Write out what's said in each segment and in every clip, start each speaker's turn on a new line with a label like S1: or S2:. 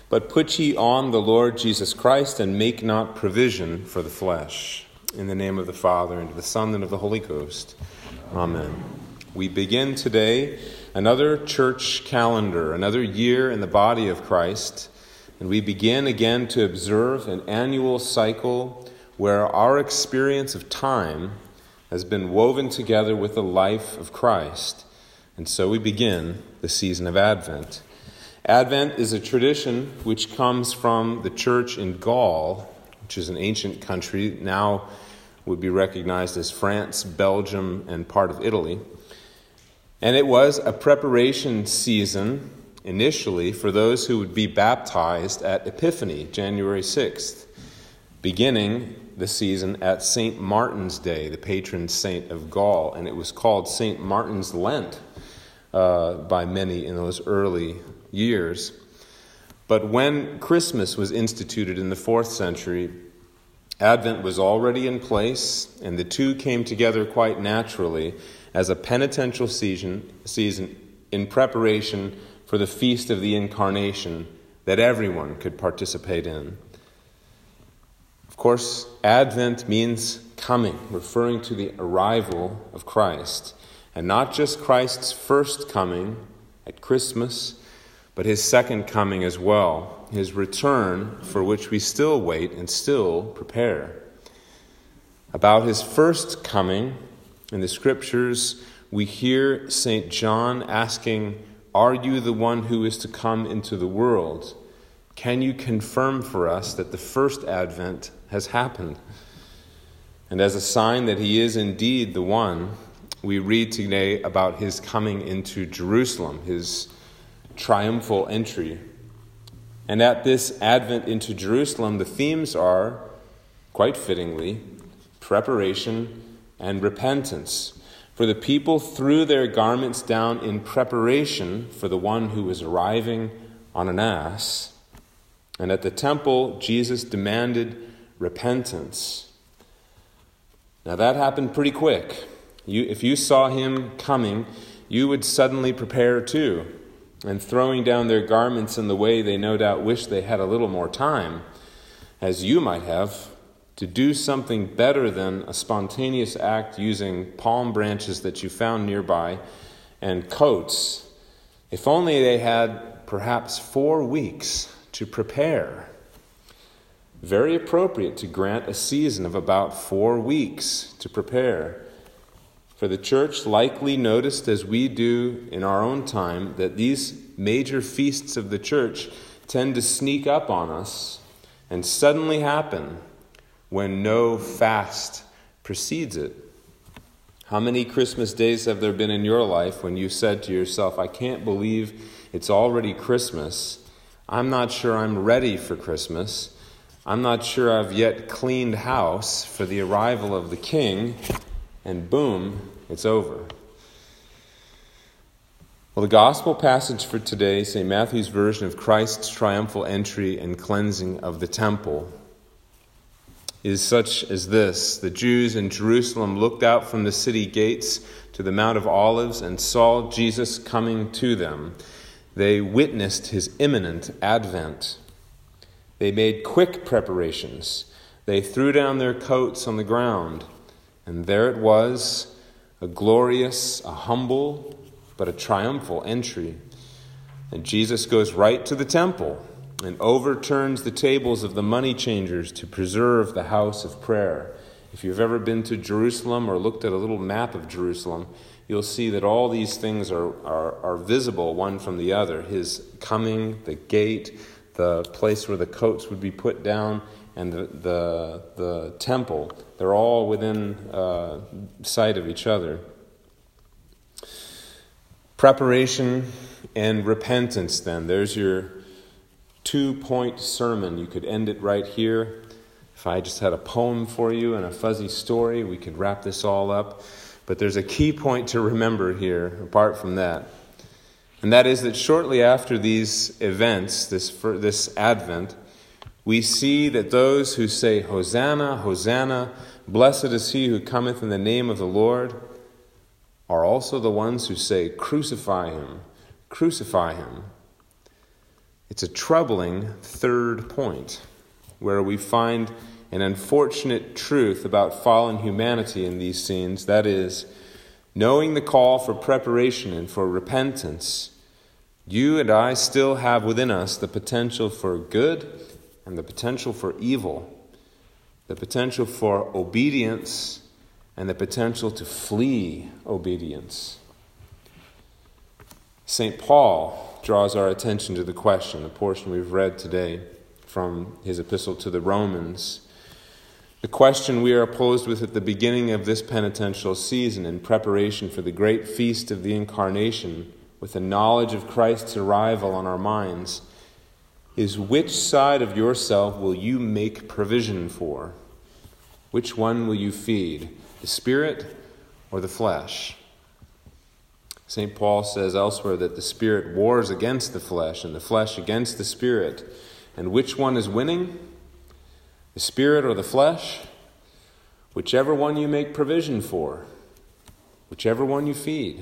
S1: But put ye on the Lord Jesus Christ, and make not provision for the flesh. In the name of the Father, and of the Son, and of the Holy Ghost. Amen. We begin today another church calendar, another year in the body of Christ, and we begin again to observe an annual cycle where our experience of time has been woven together with the life of Christ. And so we begin the season of Advent. Advent is a tradition which comes from the church in Gaul, which is an ancient country, now would be recognized as France, Belgium, and part of Italy. And it was a preparation season initially for those who would be baptized at Epiphany, January 6th, beginning the season at St. Martin's Day, the patron saint of Gaul. And it was called St. Martin's Lent by many in those early years. But when Christmas was instituted in the 4th century, Advent was already in place, and the two came together quite naturally as a penitential season in preparation for the Feast of the Incarnation that everyone could participate in. Of course, Advent means coming, referring to the arrival of Christ, and not just Christ's first coming at Christmas, but his second coming as well, his return for which we still wait and still prepare. About his first coming, in the Scriptures, we hear St. John asking, "Are you the one who is to come into the world? Can you confirm for us that the first Advent has happened?" And as a sign that he is indeed the one, we read today about his coming into Jerusalem, his triumphal entry. And at this Advent into Jerusalem, the themes are, quite fittingly, preparation and repentance. For the people threw their garments down in preparation for the one who was arriving on an ass. And at the temple, Jesus demanded repentance. Now that happened pretty quick. If you saw him coming, you would suddenly prepare too. And throwing down their garments in the way they no doubt wish they had a little more time, as you might have, to do something better than a spontaneous act using palm branches that you found nearby and coats. If only they had perhaps 4 weeks to prepare. Very appropriate to grant a season of about 4 weeks to prepare. For the church likely noticed, as we do in our own time, that these major feasts of the church tend to sneak up on us and suddenly happen when no fast precedes it. How many Christmas days have there been in your life when you said to yourself, "I can't believe it's already Christmas. I'm not sure I'm ready for Christmas. I'm not sure I've yet cleaned house for the arrival of the King," and boom, it's over. Well, the gospel passage for today, St. Matthew's version of Christ's triumphal entry and cleansing of the temple, is such as this. The Jews in Jerusalem looked out from the city gates to the Mount of Olives and saw Jesus coming to them. They witnessed his imminent advent. They made quick preparations. They threw down their coats on the ground. And there it was, a glorious, a humble, but a triumphal entry. And Jesus goes right to the temple and overturns the tables of the money changers to preserve the house of prayer. If you've ever been to Jerusalem or looked at a little map of Jerusalem, you'll see that all these things are visible one from the other. His coming, the gate, the place where the coats would be put down, and the temple. They're all within sight of each other. Preparation and repentance, then. There's your 2-point sermon. You could end it right here. If I just had a poem for you and a fuzzy story, we could wrap this all up. But there's a key point to remember here, apart from that. And that is that shortly after these events, this Advent, we see that those who say, "Hosanna, Hosanna, blessed is he who cometh in the name of the Lord," are also the ones who say, "Crucify him, crucify him." It's a troubling third point, where we find an unfortunate truth about fallen humanity in these scenes. That is, knowing the call for preparation and for repentance, you and I still have within us the potential for good and the potential for evil, the potential for obedience and the potential to flee obedience. St. Paul draws our attention to the question, the portion we've read today from his epistle to the Romans. The question we are posed with at the beginning of this penitential season in preparation for the great feast of the Incarnation, with the knowledge of Christ's arrival on our minds, is which side of yourself will you make provision for? Which one will you feed, the Spirit or the flesh? St. Paul says elsewhere that the Spirit wars against the flesh and the flesh against the Spirit. And which one is winning? The Spirit or the flesh? Whichever one you make provision for, whichever one you feed.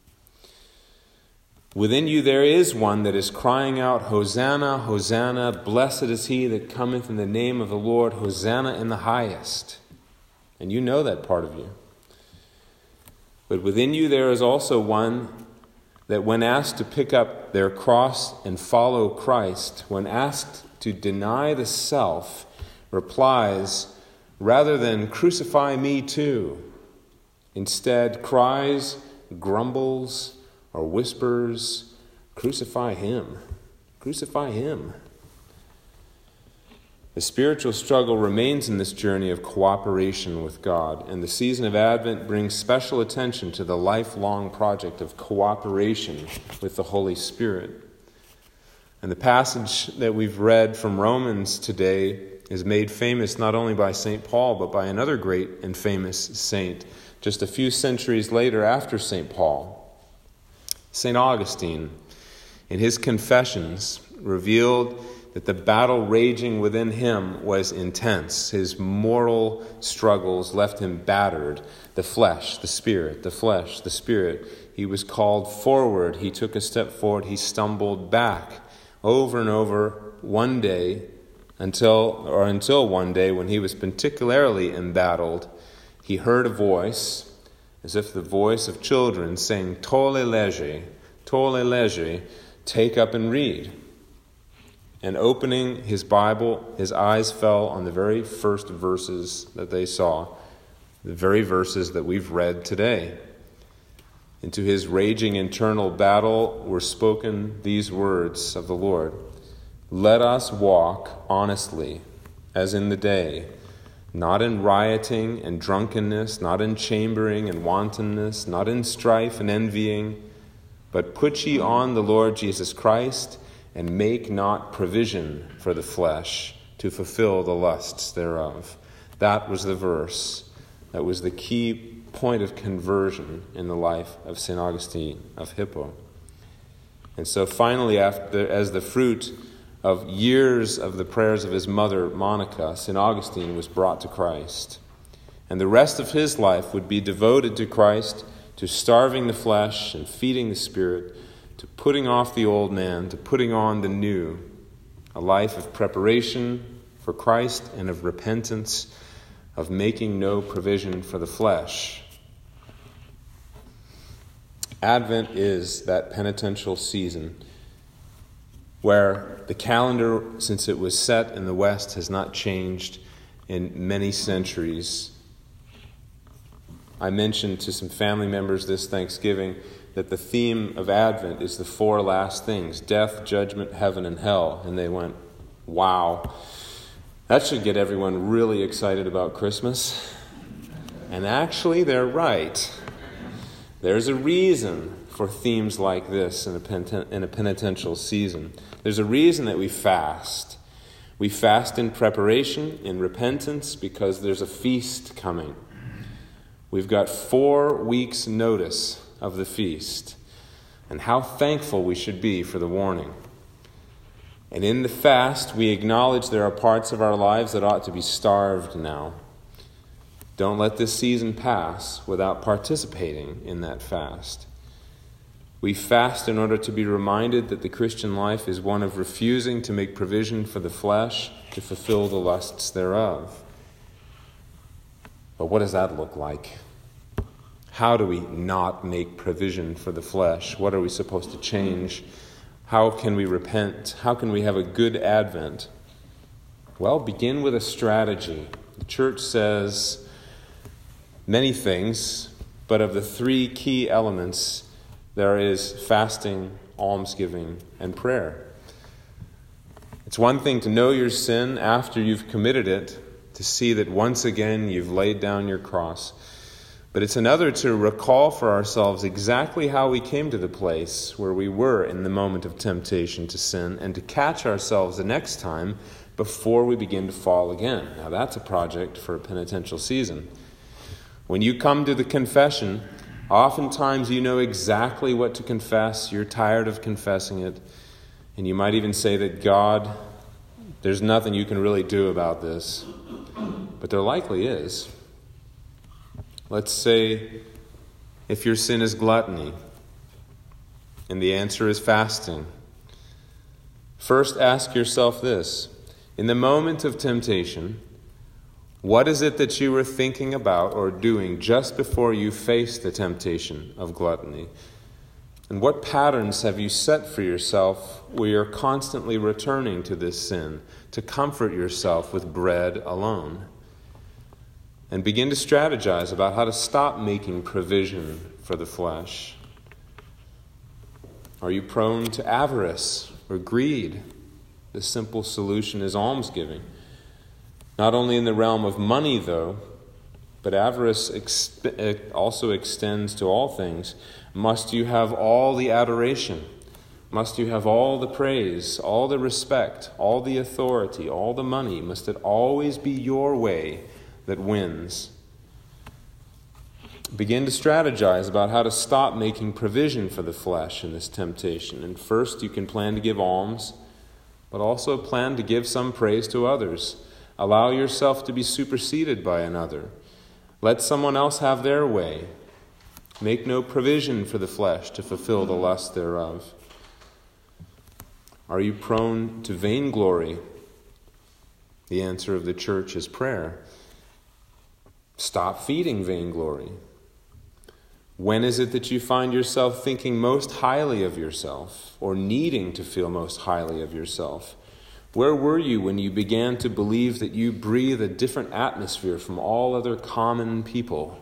S1: Within you there is one that is crying out, Hosanna, Hosanna, blessed is he that cometh in the name of the Lord, Hosanna in the highest. And you know that part of you. But within you there is also one that when asked to pick up their cross and follow Christ, when asked to deny the self, replies, rather than crucify me too, instead cries, grumbles, or whispers, crucify him, crucify him. The spiritual struggle remains in this journey of cooperation with God, and the season of Advent brings special attention to the lifelong project of cooperation with the Holy Spirit. And the passage that we've read from Romans today is made famous not only by St. Paul, but by another great and famous saint, just a few centuries later after St. Paul. St. Augustine, in his Confessions, revealed that the battle raging within him was intense. His moral struggles left him battered. The flesh, the spirit, the flesh, the spirit. He was called forward. He took a step forward. He stumbled back over and over one day until one day when he was particularly embattled, he heard a voice, as if the voice of children, saying, Tolle lege, take up and read. And opening his Bible, his eyes fell on the very first verses that they saw, the very verses that we've read today. Into his raging internal battle were spoken these words of the Lord. Let us walk honestly, as in the day, not in rioting and drunkenness, not in chambering and wantonness, not in strife and envying, but put ye on the Lord Jesus Christ, and make not provision for the flesh to fulfill the lusts thereof. That was the verse. That was the key point of conversion in the life of St. Augustine of Hippo. And so finally, as the fruit of years of the prayers of his mother, Monica, St. Augustine was brought to Christ. And the rest of his life would be devoted to Christ, to starving the flesh and feeding the spirit, to putting off the old man, to putting on the new, a life of preparation for Christ and of repentance, of making no provision for the flesh. Advent is that penitential season where the calendar, since it was set in the West, has not changed in many centuries. I mentioned to some family members this Thanksgiving that the theme of Advent is the four last things: death, judgment, heaven, and hell. And they went, wow, that should get everyone really excited about Christmas. And actually, they're right. There's a reason for themes like this in a penitential season. There's a reason that we fast. We fast in preparation, in repentance, because there's a feast coming. We've got 4 weeks' notice of the feast, and how thankful we should be for the warning. And in the fast, we acknowledge there are parts of our lives that ought to be starved now. Don't let this season pass without participating in that fast. We fast in order to be reminded that the Christian life is one of refusing to make provision for the flesh to fulfill the lusts thereof. But what does that look like? How do we not make provision for the flesh? What are we supposed to change? How can we repent? How can we have a good Advent? Well, begin with a strategy. The church says many things, but of the three key elements, there is fasting, almsgiving, and prayer. It's one thing to know your sin after you've committed it, to see that once again you've laid down your cross. But it's another to recall for ourselves exactly how we came to the place where we were in the moment of temptation to sin, and to catch ourselves the next time before we begin to fall again. Now that's a project for a penitential season. When you come to the confession, oftentimes you know exactly what to confess. You're tired of confessing it. And you might even say that God, there's nothing you can really do about this. But there likely is. Let's say if your sin is gluttony and the answer is fasting. First ask yourself this. In the moment of temptation, what is it that you were thinking about or doing just before you faced the temptation of gluttony? And what patterns have you set for yourself where you're constantly returning to this sin to comfort yourself with bread alone? And begin to strategize about how to stop making provision for the flesh. Are you prone to avarice or greed? The simple solution is almsgiving. Not only in the realm of money, though, but avarice also extends to all things. Must you have all the adoration? Must you have all the praise, all the respect, all the authority, all the money? Must it always be your way that wins? Begin to strategize about how to stop making provision for the flesh in this temptation. And first, you can plan to give alms, but also plan to give some praise to others. Allow yourself to be superseded by another. Let someone else have their way. Make no provision for the flesh to fulfill the lust thereof. Are you prone to vainglory? The answer of the church is prayer. Stop feeding vainglory. When is it that you find yourself thinking most highly of yourself, or needing to feel most highly of yourself? Where were you when you began to believe that you breathe a different atmosphere from all other common people?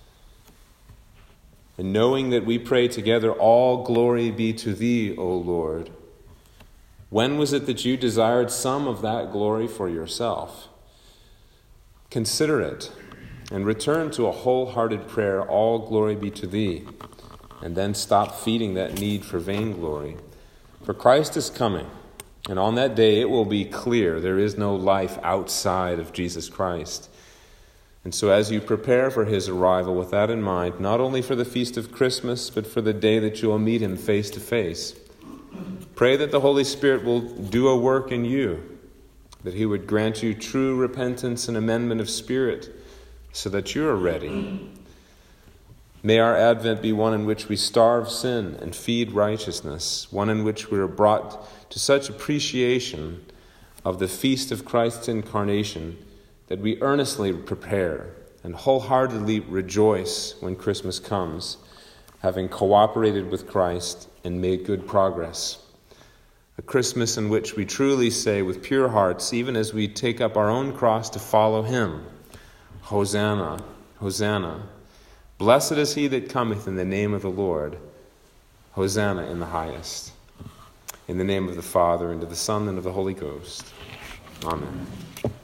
S1: And knowing that we pray together, all glory be to thee, O Lord. When was it that you desired some of that glory for yourself? Consider it and return to a wholehearted prayer, all glory be to thee, and then stop feeding that need for vainglory. For Christ is coming, and on that day it will be clear there is no life outside of Jesus Christ. And so as you prepare for his arrival with that in mind, not only for the feast of Christmas, but for the day that you will meet him face to face, pray that the Holy Spirit will do a work in you, that he would grant you true repentance and amendment of spirit, so that you are ready. May our Advent be one in which we starve sin and feed righteousness, one in which we are brought to such appreciation of the feast of Christ's incarnation that we earnestly prepare and wholeheartedly rejoice when Christmas comes, having cooperated with Christ and made good progress. A Christmas in which we truly say with pure hearts, even as we take up our own cross to follow him, Hosanna, Hosanna. Blessed is he that cometh in the name of the Lord. Hosanna in the highest. In the name of the Father, and of the Son, and of the Holy Ghost. Amen.